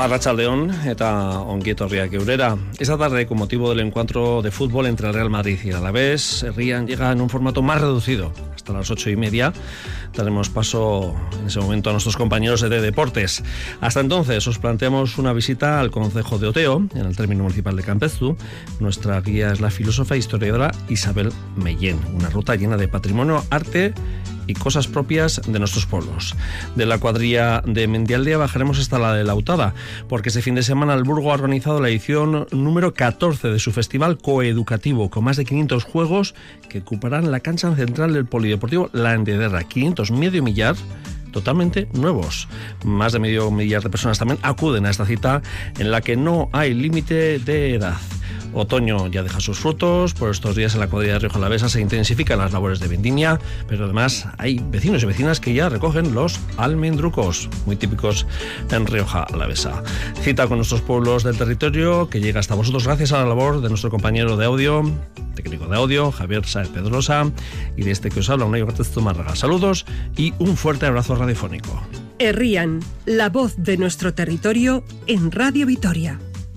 Arratsaldeon eta ongi etorriak eurera. Esta tarde, con motivo del encuentro de fútbol entre el Real Madrid y el Alavés, Herrian llega en un formato más reducido. Hasta las 8:30 daremos paso en ese momento a nuestros compañeros de Deportes. Hasta entonces os planteamos una visita al concejo de Oteo, en el término municipal de Campezzu. Nuestra guía es la filósofa e historiadora Isabel Mellén. Una ruta llena de patrimonio, arte y cosas propias de nuestros pueblos. De la cuadrilla de Mendialdea bajaremos hasta la de Lautada, porque este fin de semana el Burgo ha organizado la edición número 14 de su festival coeducativo, con más de 500 juegos que ocuparán la cancha central del Polideportivo La Endederra. 500, medio millar, totalmente nuevos. Más de medio millar de personas también acuden a esta cita en la que no hay límite de edad. Otoño ya deja sus frutos. Por estos días en la cuadrilla de Rioja Alavesa se intensifican las labores de vendimia, pero además hay vecinos y vecinas que ya recogen los almendrucos, muy típicos en Rioja Alavesa. Cita con nuestros pueblos del territorio que llega hasta vosotros gracias a la labor de nuestro compañero de audio, técnico de audio, Javier Sáez Pedrosa, y de este que os habla, Unai Ortiz Zumárraga. Saludos y un fuerte abrazo radiofónico. Herrian, la voz de nuestro territorio en Radio Vitoria.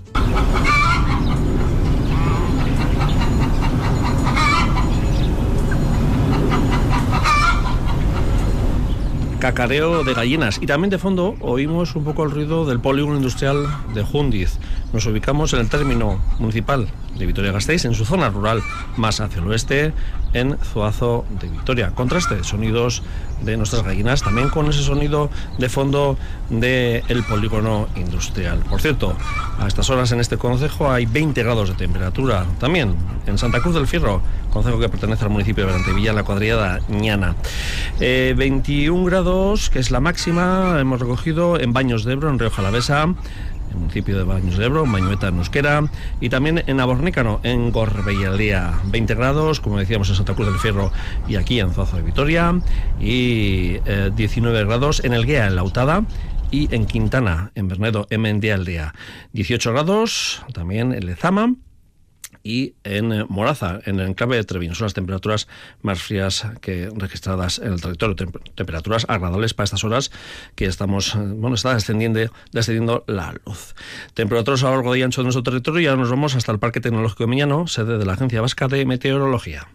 Cacareo de gallinas, y también de fondo oímos un poco el ruido del polígono industrial de Jundiz. Nos ubicamos en el término municipal de Vitoria-Gasteiz, en su zona rural más hacia el oeste, en Zuazo de Vitoria. Contraste, sonidos de nuestras gallinas, también con ese sonido de fondo del polígono industrial. Por cierto, a estas horas en este concejo hay 20 grados de temperatura. También en Santa Cruz del Fierro, concejo que pertenece al municipio de Berantevilla, en la cuadrilla de Ñana. 21 grados, que es la máxima, hemos recogido en Baños de Ebro, en Rioja Alavesa, en el municipio de Baños de Ebro, en Bañueta, en Euskera, y también en Abornícano, en Gorbeialdea. 20 grados, como decíamos, en Santa Cruz del Fierro y aquí en Zuazo de Vitoria, y 19 grados en Elguea, en Lautada, y en Quintana, en Bernedo, en Mendialdea. 18 grados también en Lezama y en Moraza, en el enclave de Treviño. Son las temperaturas más frías que registradas en el territorio. Temperaturas agradables para estas horas que estamos, está descendiendo la luz. Temperaturas a lo largo y ancho de nuestro territorio, y ahora nos vamos hasta el Parque Tecnológico de Miñano, sede de la Agencia Vasca de Meteorología.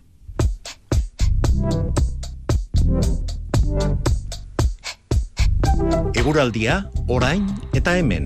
Eguraldia, orain eta hemen.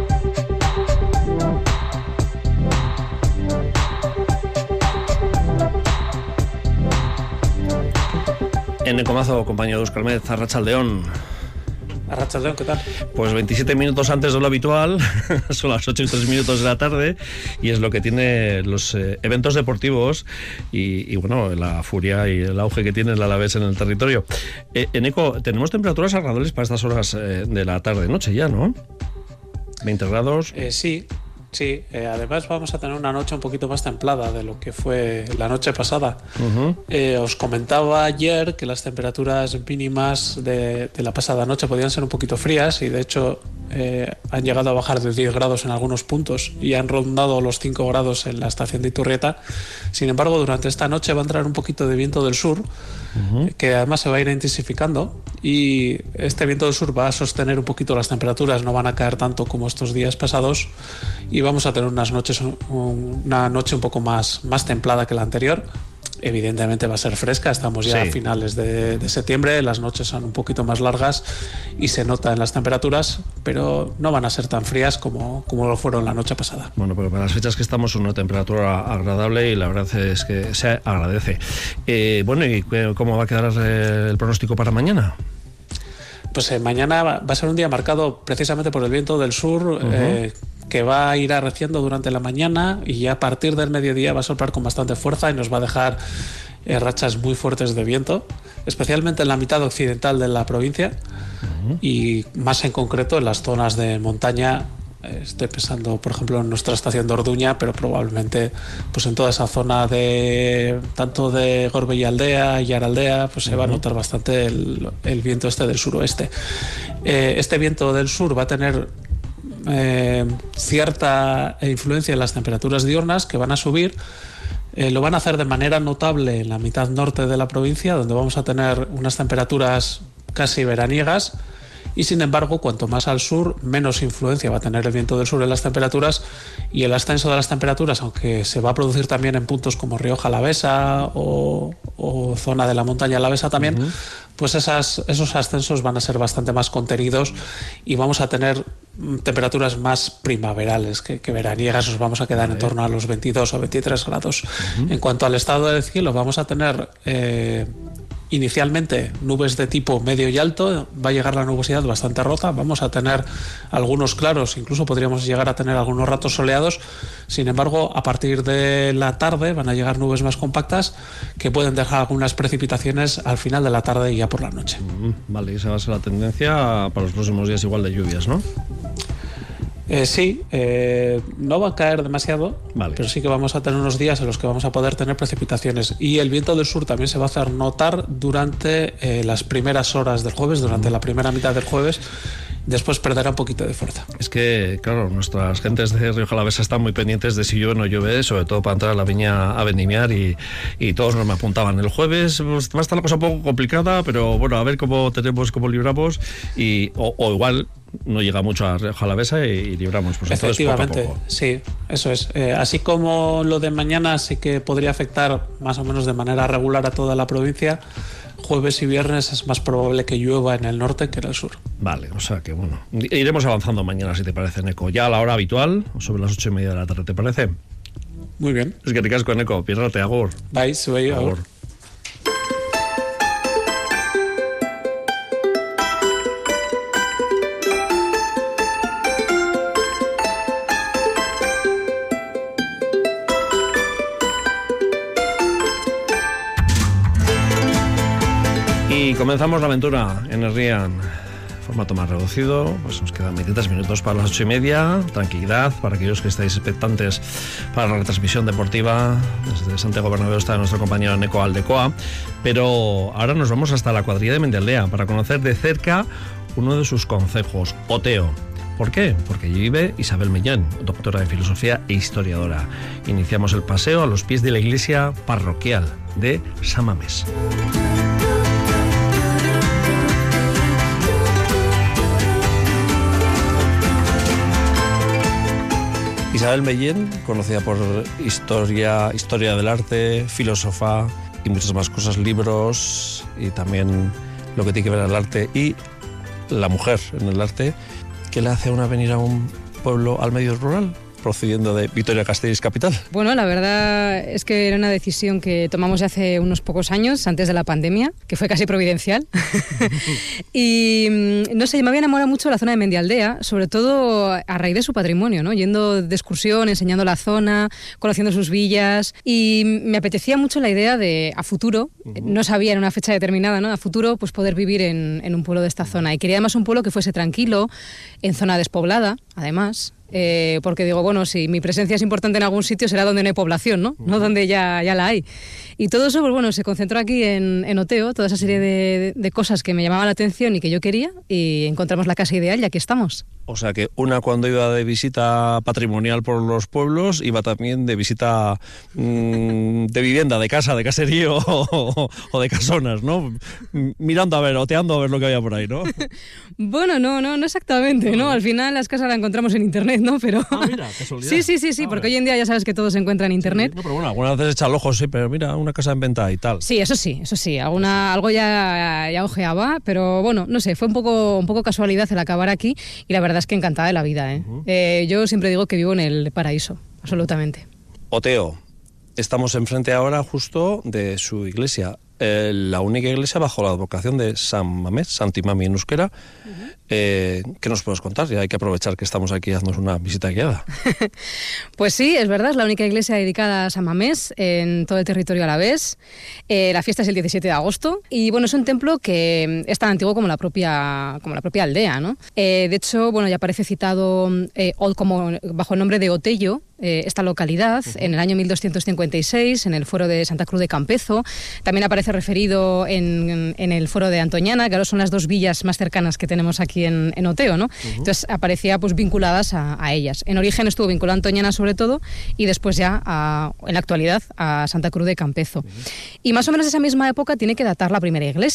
En el comazo, compañero Óscar Méndez, Arratsaldeon. Arratsaldeon, ¿qué tal? Pues 27 minutos antes de lo habitual, son las 8:03 de la tarde, y es lo que tiene los eventos deportivos y bueno, la furia y el auge que tiene el Alavés en el territorio. Eneco, tenemos temperaturas agradables para estas horas de la tarde-noche ya, ¿no? 20 grados. Sí, además vamos a tener una noche un poquito más templada de lo que fue la noche pasada. Os comentaba ayer que las temperaturas mínimas de la pasada noche podían ser un poquito frías, y de hecho han llegado a bajar de 10 grados en algunos puntos y han rondado los 5 grados en la estación de Iturrieta. Sin embargo, durante esta noche va a entrar un poquito de viento del sur, que además se va a ir intensificando, y este viento del sur va a sostener un poquito las temperaturas, no van a caer tanto como estos días pasados, y vamos a tener una noche un poco más templada que la anterior. Evidentemente va a ser fresca, estamos ya a finales de septiembre, las noches son un poquito más largas y se nota en las temperaturas, pero no van a ser tan frías como lo fueron la noche pasada. Bueno, pero para las fechas que estamos, una temperatura agradable, y la verdad es que se agradece. Bueno, ¿y cómo va a quedar el pronóstico para mañana? Pues mañana va a ser un día marcado precisamente por el viento del sur, que va a ir arreciando durante la mañana, y ya a partir del mediodía va a soplar con bastante fuerza y nos va a dejar rachas muy fuertes de viento, especialmente en la mitad occidental de la provincia, y más en concreto en las zonas de montaña. Estoy pensando, por ejemplo, en nuestra estación de Orduña, pero probablemente pues en toda esa zona tanto de Gorbeialdea y Araldea, pues se va a notar bastante el viento del suroeste. Este viento del sur va a tener cierta influencia en las temperaturas diurnas, que van a subir. Lo van a hacer de manera notable en la mitad norte de la provincia, donde vamos a tener unas temperaturas casi veraniegas, y sin embargo cuanto más al sur menos influencia va a tener el viento del sur en las temperaturas, y el ascenso de las temperaturas, aunque se va a producir también en puntos como Rioja Alavesa o zona de la montaña alavesa también, pues esos ascensos van a ser bastante más contenidos y vamos a tener temperaturas más primaverales que veraniegas. Nos vamos a quedar en torno a los 22 o 23 grados. En cuanto al estado del cielo, vamos a tener inicialmente nubes de tipo medio y alto. Va a llegar la nubosidad bastante rota, vamos a tener algunos claros, incluso podríamos llegar a tener algunos ratos soleados. Sin embargo, a partir de la tarde van a llegar nubes más compactas que pueden dejar algunas precipitaciones al final de la tarde y ya por la noche. Vale, esa va a ser la tendencia para los próximos días, igual de lluvias, ¿no? Sí, no va a caer demasiado, pero sí que vamos a tener unos días en los que vamos a poder tener precipitaciones, y el viento del sur también se va a hacer notar durante las primeras horas del jueves, durante la primera mitad del jueves. Después perderá un poquito de fuerza. Es que, claro, nuestras gentes de Rioja Alavesa están muy pendientes de si llueve o no llueve, sobre todo para entrar a la viña a vendimiar, y todos nos me apuntaban. El jueves pues, va a estar la cosa un poco complicada, pero bueno, a ver cómo libramos, o igual no llega mucho a Rioja Alavesa y libramos. Pues efectivamente, poco a poco. Sí, eso es. Así como lo de mañana sí que podría afectar más o menos de manera regular a toda la provincia, jueves y viernes es más probable que llueva en el norte que en el sur. Vale, o sea que bueno, iremos avanzando mañana, si te parece, Neko. Ya a la hora habitual, sobre las 8:30 de la tarde, ¿te parece? Muy bien. Es que te casco, Neko. Piérrate, agur. Bye, soy agur. Y comenzamos la aventura en el Rian, formato más reducido. Pues nos quedan 23 minutos para las 8:30. Tranquilidad para aquellos que estáis expectantes para la retransmisión deportiva. Desde Santiago Bernabéu está nuestro compañero Neko Aldecoa. Pero ahora nos vamos hasta la cuadrilla de Mendialdea para conocer de cerca uno de sus concejos, Oteo. ¿Por qué? Porque allí vive Isabel Mellán, doctora en filosofía e historiadora. Iniciamos el paseo a los pies de la iglesia parroquial de San Mamés. Isabel Mellén, conocida por historia del arte, filósofa y muchas más cosas, libros y también lo que tiene que ver al arte y la mujer en el arte. ¿Qué le hace a una venir a un pueblo al medio rural, procediendo de Vitoria-Gasteiz capital? Bueno, la verdad es que era una decisión que tomamos ya hace unos pocos años, antes de la pandemia, que fue casi providencial. Y no sé, me había enamorado mucho de la zona de Mendialdea, sobre todo a raíz de su patrimonio, ¿no? Yendo de excursión, enseñando la zona, conociendo sus villas, y me apetecía mucho la idea de, a futuro, no sabía en una fecha determinada, ¿no? A futuro, pues poder vivir en un pueblo de esta zona. Y quería además un pueblo que fuese tranquilo, en zona despoblada, además. Porque digo, bueno, si mi presencia es importante en algún sitio será donde no hay población, ¿no? No donde ya la hay. Y todo eso, pues bueno, se concentró aquí en Oteo, toda esa serie de cosas que me llamaban la atención y que yo quería, y encontramos la casa ideal y aquí estamos. O sea que una, cuando iba de visita patrimonial por los pueblos, iba también de visita de vivienda, de casa, de caserío o de casonas, ¿no? Mirando a ver, oteando a ver lo que había por ahí, ¿no? Bueno, no exactamente, ¿no? Al final las casas las encontramos en internet, ¿no? Pero... mira, casualidad. Sí, porque hoy en día ya sabes que todo se encuentra en internet. Sí, no, pero bueno, algunas veces echa el ojo, sí, pero mira, una casa en venta y tal. Sí, eso sí, algo ya ojeaba, pero bueno, no sé, fue un poco casualidad el acabar aquí, y la verdad es que encantada de la vida, ¿eh? Yo siempre digo que vivo en el paraíso, absolutamente. Oteo, estamos enfrente ahora justo de su iglesia, la única iglesia bajo la advocación de San Mamés, Santi Mami en euskera. ¿Qué nos puedes contar? Ya hay que aprovechar que estamos aquí y haznos una visita guiada. Pues sí, es verdad, es la única iglesia dedicada a San Mamés en todo el territorio alavés. La fiesta es el 17 de agosto y bueno, es un templo que es tan antiguo como la propia aldea, ¿no? De hecho, bueno, ya aparece citado como bajo el nombre de Otello, esta localidad, en el año 1256, en el fuero de Santa Cruz de Campezo. También aparece referido en el fuero de Antoñana, que ahora son las dos villas más cercanas que tenemos aquí en Oteo, ¿no? Entonces aparecía pues vinculadas a ellas. En origen estuvo vinculado a Antoñana sobre todo, y después ya en la actualidad a Santa Cruz de Campezo. Y más o menos esa misma época tiene que datar la primera iglesia.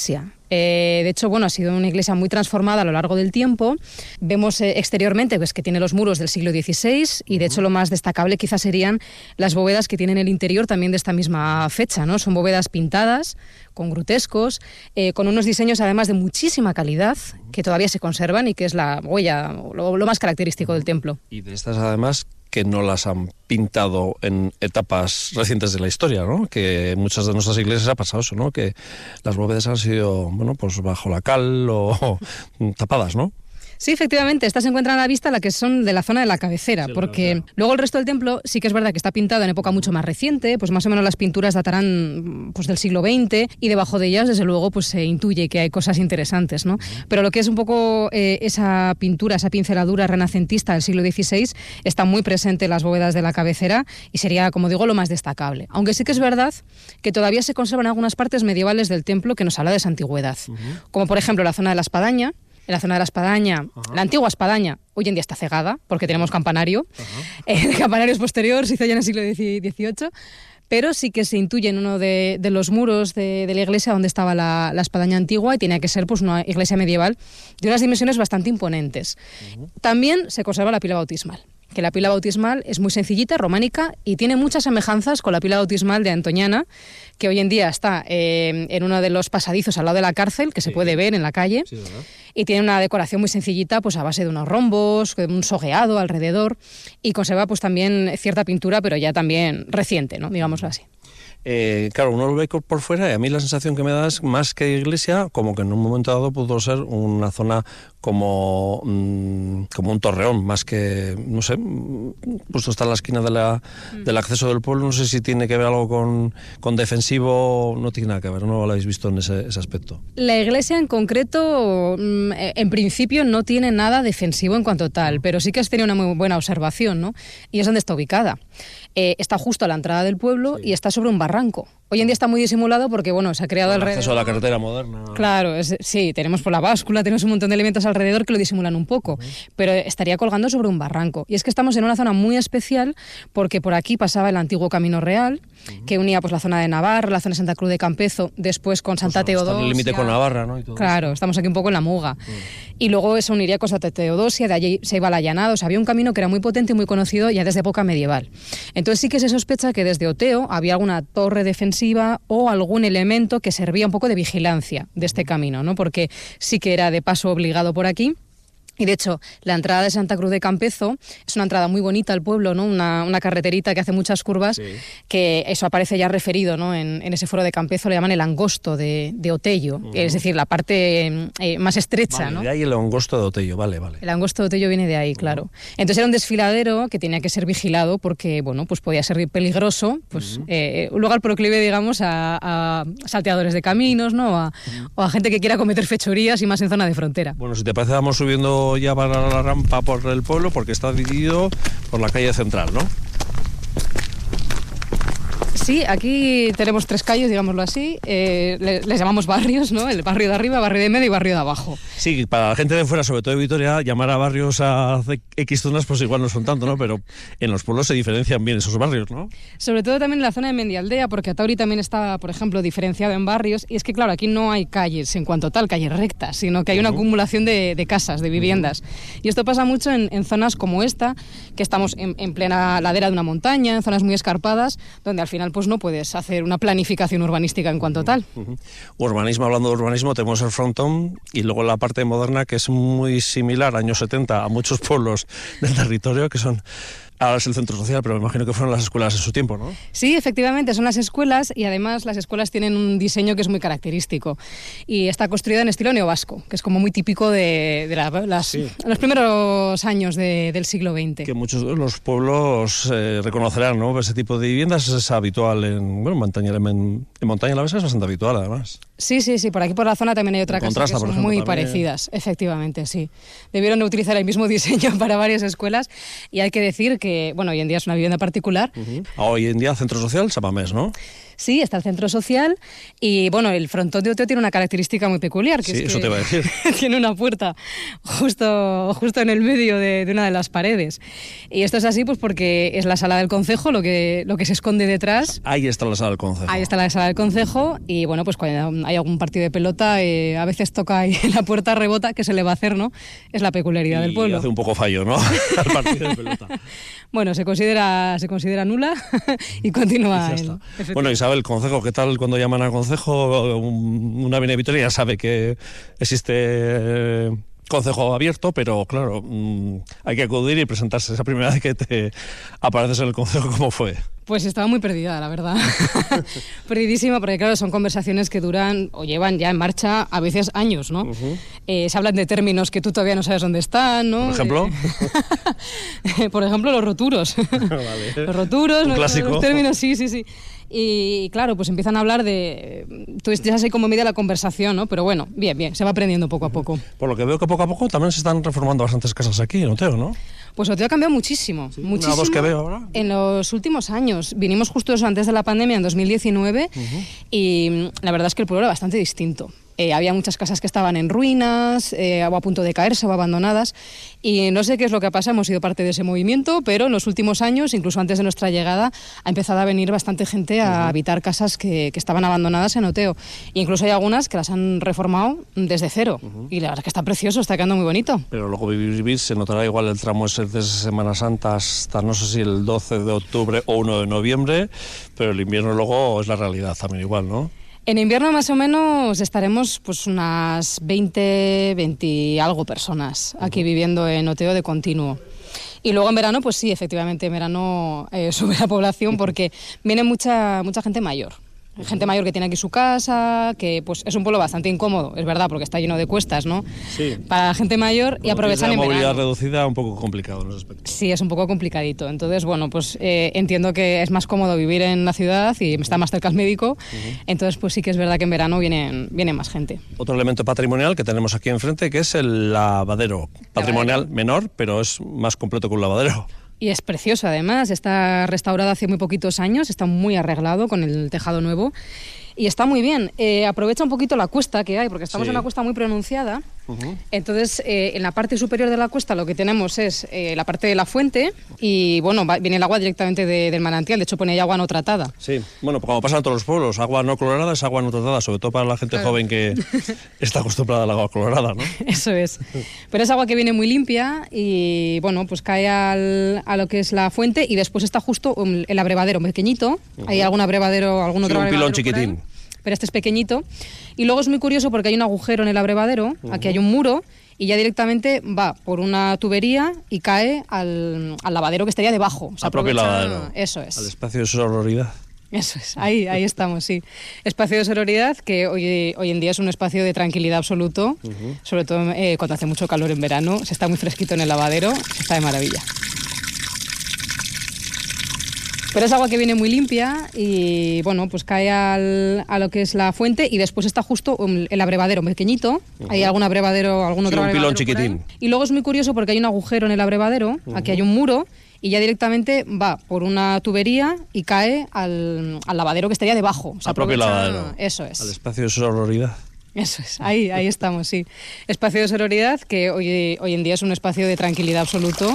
De hecho, bueno, ha sido una iglesia muy transformada a lo largo del tiempo. Vemos exteriormente pues, que tiene los muros del siglo XVI y de hecho lo más destacable quizás serían las bóvedas que tienen el interior también de esta misma fecha, ¿no? Son bóvedas pintadas, con grutescos, con unos diseños además de muchísima calidad que todavía se conservan y que es la huella, lo más característico del templo. Y de estas además que no las han pintado en etapas recientes de la historia, ¿no? Que muchas de nuestras iglesias ha pasado eso, ¿no? Que las bóvedas han sido, bueno, pues bajo la cal o tapadas, ¿no? Sí, efectivamente, estas se encuentran a la vista, las que son de la zona de la cabecera, sí, porque luego el resto del templo sí que es verdad que está pintado en época mucho más reciente, pues más o menos las pinturas datarán pues del siglo XX y debajo de ellas, desde luego, pues se intuye que hay cosas interesantes, ¿no? Pero lo que es un poco esa pintura, esa pinceladura renacentista del siglo XVI está muy presente en las bóvedas de la cabecera y sería, como digo, lo más destacable. Aunque sí que es verdad que todavía se conservan algunas partes medievales del templo que nos habla de esa antigüedad, como por ejemplo la zona de la espadaña. En la zona de la espadaña, la antigua espadaña, hoy en día está cegada porque tenemos campanario. El campanario es posterior, se hizo ya en el siglo XVIII, pero sí que se intuye en uno de los muros de la iglesia donde estaba la espadaña antigua y tenía que ser pues, una iglesia medieval de unas dimensiones bastante imponentes. También se conserva la pila bautismal, que la pila bautismal es muy sencillita, románica, y tiene muchas semejanzas con la pila bautismal de Antoñana, que hoy en día está en uno de los pasadizos al lado de la cárcel, que se puede ver en la calle, y tiene una decoración muy sencillita, pues a base de unos rombos, un sogueado alrededor, y conserva pues también cierta pintura, pero ya también reciente, ¿no? Digámoslo así. Claro, uno lo ve por fuera y a mí la sensación que me da es más que iglesia, como que en un momento dado pudo ser una zona como un torreón, más que, no sé, puesto está en la esquina del acceso del pueblo, no sé si tiene que ver algo con defensivo, no tiene nada que ver, no lo habéis visto en ese aspecto. La iglesia en concreto, en principio no tiene nada defensivo en cuanto tal, pero sí que has tenido una muy buena observación, ¿no? Y es donde está ubicada. Está justo a la entrada del pueblo y está sobre un barranco. Hoy en día está muy disimulado porque, bueno, se ha creado alrededor... El acceso a la carretera moderna. Claro, sí, tenemos por la báscula, tenemos un montón de elementos alrededor que lo disimulan un poco, pero estaría colgando sobre un barranco. Y es que estamos en una zona muy especial porque por aquí pasaba el antiguo Camino Real, que unía pues la zona de Navarra, la zona de Santa Cruz de Campezo, después con Santa Teodosia. Está en el límite con Navarra, ¿no? Y todo claro, eso. Estamos aquí un poco en la Muga. Y luego eso uniría con Santa Teodosia, de allí se iba a la Llanada, o sea, había un camino que era muy potente y muy conocido ya desde época medieval. Entonces sí que se sospecha que desde Oteo había alguna torre defensiva o algún elemento que servía un poco de vigilancia de este camino, ¿no? Porque sí que era de paso obligado por aquí. Y de hecho, la entrada de Santa Cruz de Campezo es una entrada muy bonita al pueblo, ¿no? Una carreterita que hace muchas curvas, que eso aparece ya referido, ¿no? En ese foro de Campezo le llaman el angosto de Otello, es decir, la parte más estrecha, vale, ¿no? De ahí el angosto de Otello, vale. El angosto de Otello viene de ahí, claro. Entonces era un desfiladero que tenía que ser vigilado porque, bueno, pues podía ser peligroso, pues un lugar proclive, digamos, a salteadores de caminos, ¿no? O a gente que quiera cometer fechorías y más en zona de frontera. Bueno, si te parece, vamos subiendo ya para la rampa por el pueblo porque está dividido por la calle central, ¿no? Sí, aquí tenemos 3 calles, digámoslo así, les llamamos barrios, ¿no? El barrio de arriba, barrio de medio y barrio de abajo. Sí, para la gente de fuera, sobre todo de Vitoria, llamar a barrios a X zonas pues igual no son tanto, ¿no? Pero en los pueblos se diferencian bien esos barrios, ¿no? Sobre todo también en la zona de Mendialdea, porque Atauri también está, por ejemplo, diferenciado en barrios, y es que, claro, aquí no hay calles en cuanto tal, calles rectas, sino que hay una acumulación de casas, de viviendas. Y esto pasa mucho en zonas como esta, que estamos en plena ladera de una montaña, en zonas muy escarpadas, donde al final pues no puedes hacer una planificación urbanística en cuanto tal. Urbanismo, hablando de urbanismo, tenemos el frontón y luego la parte moderna que es muy similar, años 70, a muchos pueblos del territorio que son... Ahora es el centro social, pero me imagino que fueron las escuelas en su tiempo, ¿no? Sí, efectivamente, son las escuelas y además las escuelas tienen un diseño que es muy característico y está construida en estilo neovasco, que es como muy típico de los primeros años del siglo XX. Que muchos de los pueblos reconocerán, ¿no? Ese tipo de viviendas es habitual en Montaña la Besa es bastante habitual, además. Sí, por aquí por la zona también hay otra casa que son muy parecidas, efectivamente, sí. Debieron de utilizar el mismo diseño para varias escuelas y hay que decir que, bueno, hoy en día es una vivienda particular. Hoy en día Centro Social Samamés, ¿no? Sí, está el centro social y bueno, el frontón de Oteo tiene una característica muy peculiar. Que sí, es eso que te iba a decir. tiene una puerta justo en el medio de una de las paredes. Y esto es así pues porque es la sala del concejo, lo que se esconde detrás. Ahí está la sala del concejo. Ahí está la sala del concejo y bueno, pues cuando hay algún partido de pelota a veces toca ahí en la puerta, rebota, ¿qué se le va a hacer, no? Es la peculiaridad del pueblo. Y hace un poco fallo, ¿no? Al partido de pelota. Bueno, se considera nula y continúa. Bueno, Isabel, el concejo, ¿qué tal cuando llaman al concejo? Una Avenida Vitoria ya sabe que existe concejo abierto, pero claro, hay que acudir y presentarse. Esa primera vez que te apareces en el concejo, ¿cómo fue? Pues estaba muy perdida, la verdad. Perdidísima, porque claro, son conversaciones que duran o llevan ya en marcha a veces años, ¿no? Se hablan de términos que tú todavía no sabes dónde están, ¿no? ¿Por ejemplo? Por ejemplo, los roturos. Vale. Los roturos, un clásico. Los términos, sí. Y claro, pues empiezan a hablar de... Tú ya sabes cómo media la conversación, ¿no? Pero bueno, bien, se va aprendiendo poco a poco. Por lo que veo que poco a poco también se están reformando bastantes casas aquí en Oteo, ¿no? Pues Oteo ha cambiado muchísimo. Sí, muchísimo. Una dos que veo ahora. En los últimos años. Vinimos justo antes de la pandemia, en 2019, y la verdad es que el pueblo era bastante distinto. Había muchas casas que estaban en ruinas, o a punto de caerse o abandonadas, y no sé qué es lo que pasa, hemos sido parte de ese movimiento, pero en los últimos años, incluso antes de nuestra llegada, ha empezado a venir bastante gente a habitar casas que estaban abandonadas en Oteo. E incluso hay algunas que las han reformado desde cero, y la verdad es que está precioso, está quedando muy bonito. Pero luego vivir se notará igual el tramo ese de Semana Santa hasta no sé si el 12 de octubre o 1 de noviembre, pero el invierno luego es la realidad también igual, ¿no? En invierno más o menos estaremos pues unas 20 y algo personas aquí viviendo en Oteo de continuo. Y luego en verano, pues sí, efectivamente, en verano sube la población porque viene mucha gente mayor. Gente mayor que tiene aquí su casa, que pues es un pueblo bastante incómodo, es verdad, porque está lleno de cuestas, ¿no? Sí. Para la gente mayor y aprovechan en verano. La movilidad reducida, un poco complicado en ese aspecto. Sí, es un poco complicadito. Entonces, bueno, pues entiendo que es más cómodo vivir en la ciudad y está más cerca el médico. Entonces, pues sí que es verdad que en verano viene más gente. Otro elemento patrimonial que tenemos aquí enfrente, que es el lavadero. Patrimonial menor, pero es más completo que un lavadero. Y es precioso, además, está restaurado hace muy poquitos años, está muy arreglado con el tejado nuevo y está muy bien. Aprovecha un poquito la cuesta que hay, porque estamos en una cuesta muy pronunciada. Entonces, en la parte superior de la cuesta lo que tenemos es la parte de la fuente y, bueno, viene el agua directamente del manantial, de hecho pone ahí agua no tratada. Sí, bueno, como pasa en todos los pueblos, agua no colorada es agua no tratada, sobre todo para la gente joven que está acostumbrada al agua colorada, ¿no? Eso es. Pero es agua que viene muy limpia y, bueno, pues cae a lo que es la fuente y después está justo el abrevadero pequeñito. Hay algún abrevadero, algún otro abrevadero. Un pilón chiquitín. Pero este es pequeñito. Y luego es muy curioso porque hay un agujero en el abrevadero, aquí hay un muro, y ya directamente va por una tubería y cae al lavadero que estaría debajo. O sea, al propio lavadero. Eso es. Al espacio de sororidad. Eso es, ahí estamos, sí. Espacio de sororidad, que hoy en día es un espacio de tranquilidad absoluto, sobre todo cuando hace mucho calor en verano, se está muy fresquito en el lavadero, se está de maravilla. Pero es agua que viene muy limpia y, bueno, pues cae a lo que es la fuente y después está justo el abrevadero pequeñito. Hay algún abrevadero, algún otro abrevadero. Un pilón chiquitín. Y luego es muy curioso porque hay un agujero en el abrevadero, aquí hay un muro, y ya directamente va por una tubería y cae al lavadero que estaría debajo. Al propio lavadero. Eso es. Al espacio de sororidad. Eso es, ahí estamos, sí. Espacio de sororidad, que hoy en día es un espacio de tranquilidad absoluto.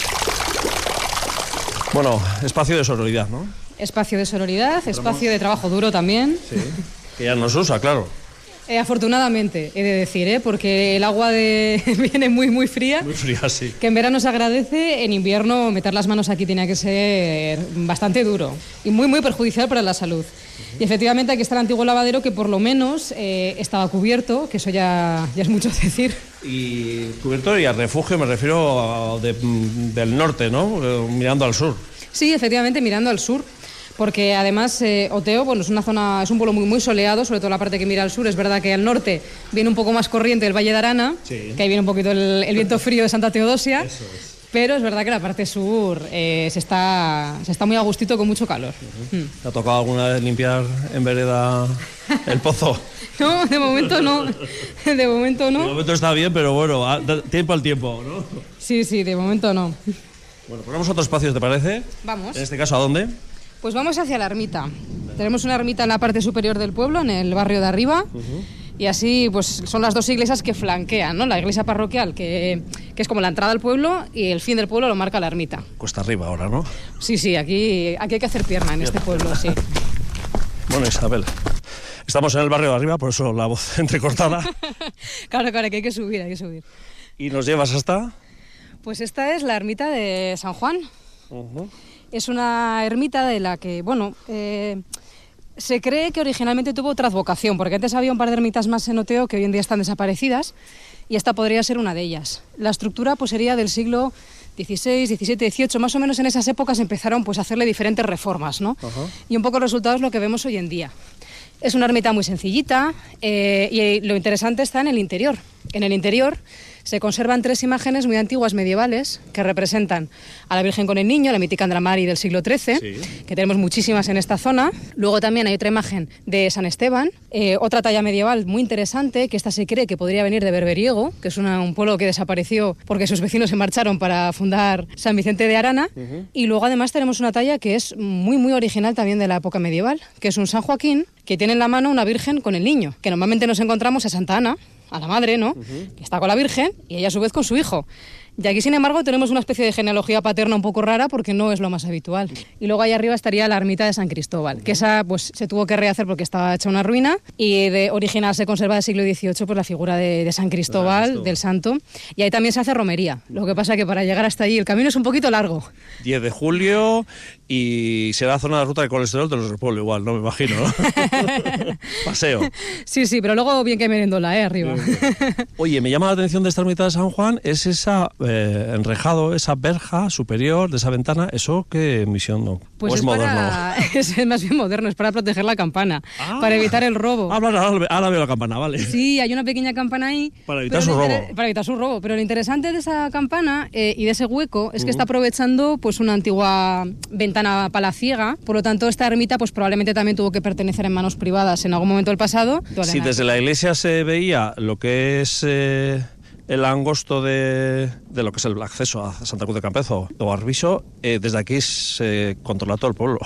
Bueno, espacio de sororidad, ¿no? Espacio de sororidad, espacio de trabajo duro también. Sí, que ya no se usa, claro. Afortunadamente, he de decir, porque el agua viene muy fría. Muy fría, sí. Que en verano se agradece, en invierno meter las manos aquí tenía que ser bastante duro y muy perjudicial para la salud. Y efectivamente aquí está el antiguo lavadero que por lo menos estaba cubierto, que eso ya es mucho decir. Y cubierto y al refugio me refiero del norte, ¿no? Mirando al sur. Sí, efectivamente, mirando al sur. Porque además Oteo, bueno, es un pueblo muy soleado, sobre todo la parte que mira al sur. Es verdad que al norte viene un poco más corriente el Valle de Arana, que ahí viene un poquito el viento frío de Santa Teodosia. Eso es. Pero es verdad que la parte sur se está muy a gustito con mucho calor. ¿Te ha tocado alguna vez limpiar en vereda el pozo? No, de momento no. De momento no. De momento está bien, pero bueno, tiempo al tiempo, ¿no? Sí, de momento no. Bueno, ponemos otro espacio, ¿te parece? Vamos. En este caso, ¿a dónde? Pues vamos hacia la ermita. Tenemos una ermita en la parte superior del pueblo, en el barrio de arriba. Y así pues son las dos iglesias que flanquean, ¿no? La iglesia parroquial, que es como la entrada al pueblo, y el fin del pueblo lo marca la ermita. Cuesta arriba ahora, ¿no? Sí, aquí hay que hacer pierna en este pueblo, sí. Bueno, Isabel, estamos en el barrio de arriba, por eso la voz entrecortada. Claro, que hay que subir, ¿Y nos llevas hasta...? Pues esta es la ermita de San Juan. Es una ermita de la que, bueno... se cree que originalmente tuvo otra advocación, porque antes había un par de ermitas más en Oteo que hoy en día están desaparecidas, y esta podría ser una de ellas. La estructura pues sería del siglo XVI, XVII, XVIII, más o menos en esas épocas empezaron pues a hacerle diferentes reformas, ¿no? Y un poco el resultado es lo que vemos hoy en día. Es una ermita muy sencillita y lo interesante está en el interior. En el interior se conservan 3 imágenes muy antiguas medievales que representan a la Virgen con el Niño, la mítica Andramari del siglo XIII, que tenemos muchísimas en esta zona. Luego también hay otra imagen de San Esteban, otra talla medieval muy interesante, que esta se cree que podría venir de Berberiego, que es un pueblo que desapareció porque sus vecinos se marcharon para fundar San Vicente de Arana. Y luego además tenemos una talla que es muy, muy original también de la época medieval, que es un San Joaquín que tiene en la mano una Virgen con el Niño, que normalmente nos encontramos a Santa Ana, a la madre, ¿no? Que está con la Virgen y ella a su vez con su hijo. Y aquí, sin embargo, tenemos una especie de genealogía paterna un poco rara porque no es lo más habitual. Y luego ahí arriba estaría la ermita de San Cristóbal, que esa pues se tuvo que rehacer porque estaba hecha una ruina, y de original se conserva del siglo XVIII pues la figura de San Cristóbal, del santo. Y ahí también se hace romería. Lo que pasa que para llegar hasta allí el camino es un poquito largo. 10 de julio y será zona de ruta de colesterol de los del pueblo igual, no me imagino, ¿no? Paseo. Sí, pero luego bien que merendola, arriba. Oye, me llama la atención de esta ermita de San Juan, es esa enrejado, esa verja superior de esa ventana, ¿eso qué misión no? Pues ¿O es moderno? Es más bien moderno, es para proteger la campana, para evitar el robo. Ahora veo la campana, vale. Sí, hay una pequeña campana ahí. Para evitar su robo. Para evitar su robo, pero lo interesante de esa campana y de ese hueco es que está aprovechando pues una antigua ventana palaciega, por lo tanto esta ermita pues probablemente también tuvo que pertenecer en manos privadas en algún momento del pasado. Si desde la iglesia se veía lo que es... el angosto de lo que es el acceso a Santa Cruz de Campezo o Arviso, desde aquí se controla todo el pueblo.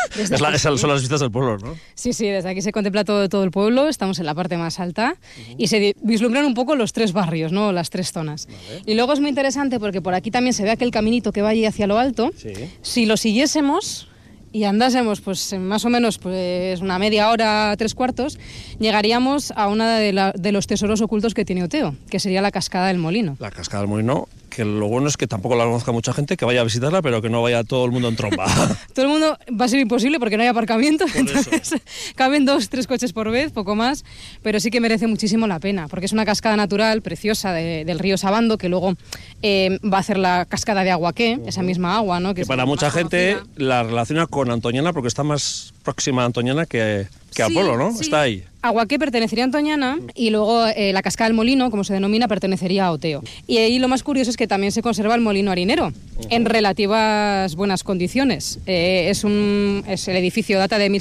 Son las vistas del pueblo, ¿no? Sí, desde aquí se contempla todo el pueblo, estamos en la parte más alta y se vislumbran un poco los 3 barrios, ¿no? Las 3 zonas. Vale. Y luego es muy interesante porque por aquí también se ve aquel caminito que va allí hacia lo alto. Sí. Si lo siguiésemos y andásemos pues más o menos pues una media hora, 3/4, llegaríamos a una de los tesoros ocultos que tiene Oteo, que sería la Cascada del Molino. La Cascada del Molino, que lo bueno es que tampoco la conozca mucha gente, que vaya a visitarla, pero que no vaya todo el mundo en tromba. Todo el mundo va a ser imposible porque no hay aparcamiento, entonces caben 2-3 coches por vez, poco más, pero sí que merece muchísimo la pena, porque es una cascada natural preciosa del río Sabando, que luego va a hacer la cascada de Aguaqué, esa misma agua, ¿no? Que para mucha gente la relaciona con Antoñana porque está más próxima a Antoñana que al pueblo, ¿no? Sí. Está ahí. Aguaqué pertenecería a Antoñana y luego la Cascada del Molino, como se denomina, pertenecería a Oteo. Y ahí lo más curioso es que también se conserva el molino harinero en relativas buenas condiciones. El edificio data de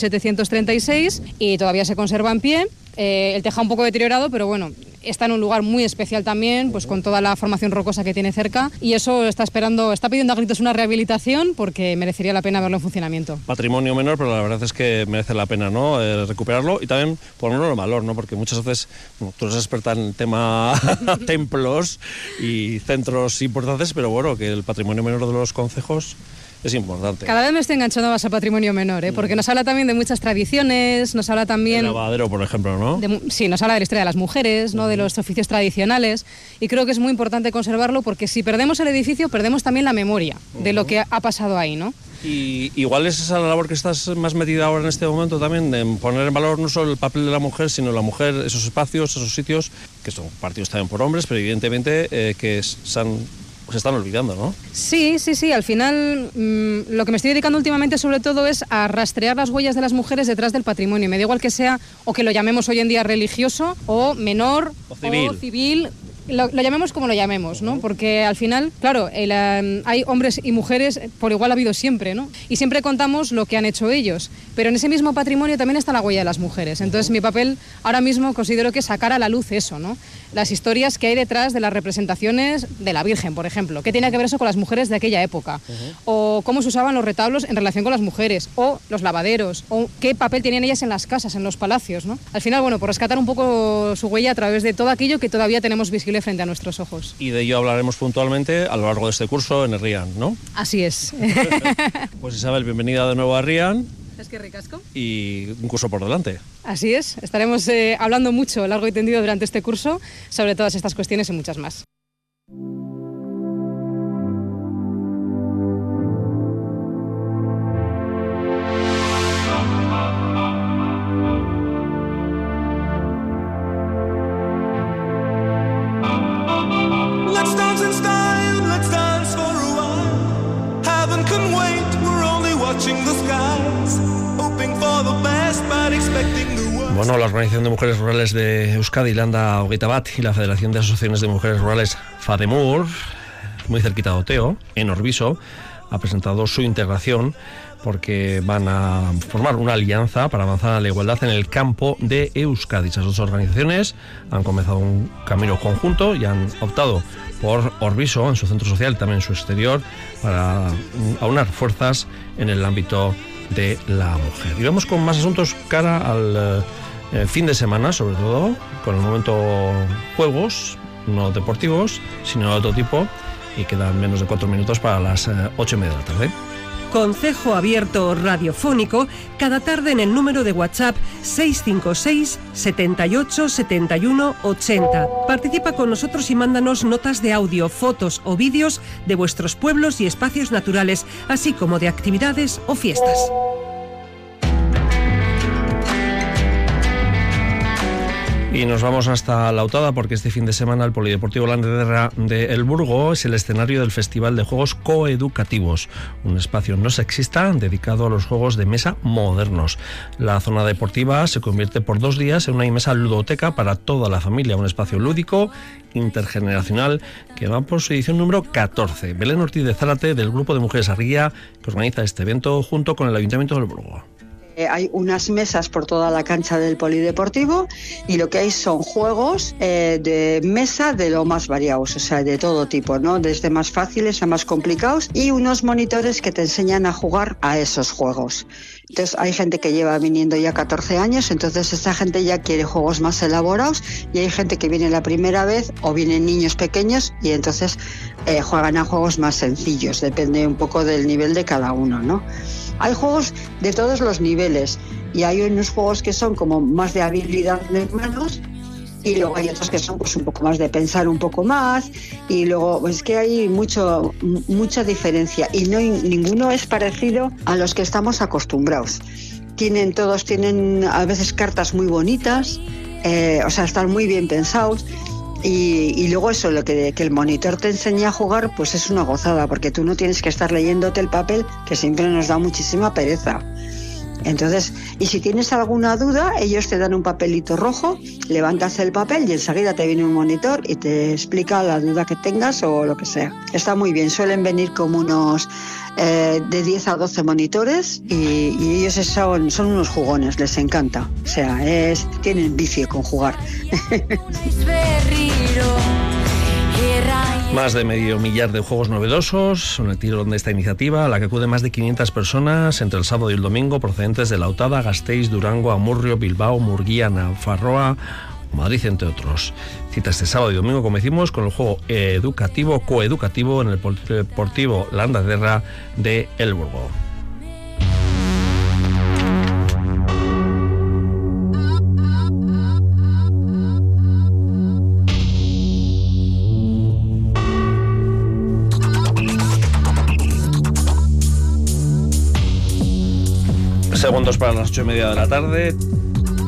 1736 y todavía se conserva en pie. El tejado un poco deteriorado, pero bueno, está en un lugar muy especial también, pues con toda la formación rocosa que tiene cerca, y eso está pidiendo a gritos una rehabilitación porque merecería la pena verlo en funcionamiento. Patrimonio menor, pero la verdad es que merece la pena, ¿no? Recuperarlo y también ponerlo en valor, ¿no? Porque muchas veces, bueno, tú eres experta en el tema templos y centros importantes, pero bueno, que el patrimonio menor de los concejos es importante. Cada vez me estoy enganchando más a patrimonio menor, porque nos habla también de muchas tradiciones, nos habla también... El lavadero, por ejemplo, ¿no? Sí, nos habla de la historia de las mujeres, ¿no? De los oficios tradicionales, y creo que es muy importante conservarlo porque si perdemos el edificio, perdemos también la memoria de lo que ha pasado ahí, ¿no? Y igual es esa la labor que estás más metida ahora en este momento también, de poner en valor no solo el papel de la mujer, sino la mujer, esos espacios, esos sitios, que son partidos también por hombres, pero evidentemente que se están olvidando, ¿no? Sí, al final lo que me estoy dedicando últimamente sobre todo es a rastrear las huellas de las mujeres detrás del patrimonio. Me da igual que sea, o que lo llamemos hoy en día religioso, o menor, o civil. lo llamemos como lo llamemos, ¿no? Porque al final, claro, hay hombres y mujeres, por igual ha habido siempre, ¿no? Y siempre contamos lo que han hecho ellos, pero en ese mismo patrimonio también está la huella de las mujeres. Entonces mi papel ahora mismo considero que es sacar a la luz eso, ¿no? Las historias que hay detrás de las representaciones de la Virgen, por ejemplo. ¿Qué tiene que ver eso con las mujeres de aquella época? O cómo se usaban los retablos en relación con las mujeres, o los lavaderos, o qué papel tenían ellas en las casas, en los palacios, ¿no? Al final, bueno, por rescatar un poco su huella a través de todo aquello que todavía tenemos visible frente a nuestros ojos. Y de ello hablaremos puntualmente a lo largo de este curso en el RIAN, ¿no? Así es. Pues Isabel, bienvenida de nuevo a RIAN. Es que ricasco. Y un curso por delante. Así es, estaremos hablando mucho, largo y tendido durante este curso sobre todas estas cuestiones y muchas más. Bueno, la Organización de Mujeres Rurales de Euskadi, Landa Hogeita Bat, y la Federación de Asociaciones de Mujeres Rurales, FADEMUR, muy cerquita de Oteo, en Orbiso, ha presentado su integración porque van a formar una alianza para avanzar a la igualdad en el campo de Euskadi. Esas dos organizaciones han comenzado un camino conjunto y han optado por Orbiso en su centro social y también en su exterior para aunar fuerzas en el ámbito de la mujer. Y vamos con más asuntos cara al fin de semana, sobre todo con el momento juegos, no deportivos, sino de otro tipo, y quedan menos de 4 minutos para las 8:30 de la tarde. Concejo abierto radiofónico cada tarde en el número de WhatsApp 656 78 71 80. Participa con nosotros y mándanos notas de audio, fotos o vídeos de vuestros pueblos y espacios naturales, así como de actividades o fiestas. Y nos vamos hasta Lautada porque este fin de semana el Polideportivo Landaderra de El Burgo es el escenario del Festival de Juegos Coeducativos, un espacio no sexista dedicado a los juegos de mesa modernos. La zona deportiva se convierte por 2 días en una inmensa ludoteca para toda la familia, un espacio lúdico intergeneracional que va por su edición número 14. Belén Ortiz de Zárate, del Grupo de Mujeres Arrilla, que organiza este evento junto con el Ayuntamiento del Burgo. Hay unas mesas por toda la cancha del polideportivo y lo que hay son juegos de mesa de lo más variados, o sea, de todo tipo, ¿no? Desde más fáciles a más complicados, y unos monitores que te enseñan a jugar a esos juegos. Entonces hay gente que lleva viniendo ya 14 años, entonces esa gente ya quiere juegos más elaborados, y hay gente que viene la primera vez o vienen niños pequeños y entonces juegan a juegos más sencillos, depende un poco del nivel de cada uno, ¿no? Hay juegos de todos los niveles y hay unos juegos que son como más de habilidad de manos, y luego hay otros que son pues un poco más de pensar un poco más, y luego es que hay mucha diferencia y ninguno es parecido a los que estamos acostumbrados. Todos tienen a veces cartas muy bonitas, o sea, están muy bien pensados. Y luego eso, lo que el monitor te enseña a jugar, pues es una gozada, porque tú no tienes que estar leyéndote el papel, que siempre nos da muchísima pereza. Entonces, y si tienes alguna duda, ellos te dan un papelito rojo, levantas el papel y enseguida te viene un monitor y te explica la duda que tengas o lo que sea. Está muy bien, suelen venir como unos de 10 a 12 monitores y ellos son unos jugones, les encanta. O sea, tienen vicio con jugar. Más de medio millar de juegos novedosos son el tirón de esta iniciativa, a la que acuden más de 500 personas entre el sábado y el domingo, procedentes de Lautada, Gasteiz, Durango, Amurrio, Bilbao, Murguía, Nafarroa, Madrid, entre otros. Cita este sábado y domingo, como decimos, con el juego coeducativo en el Polideportivo Landaderra de El Burgo. Segundos para las 8:30 de la tarde.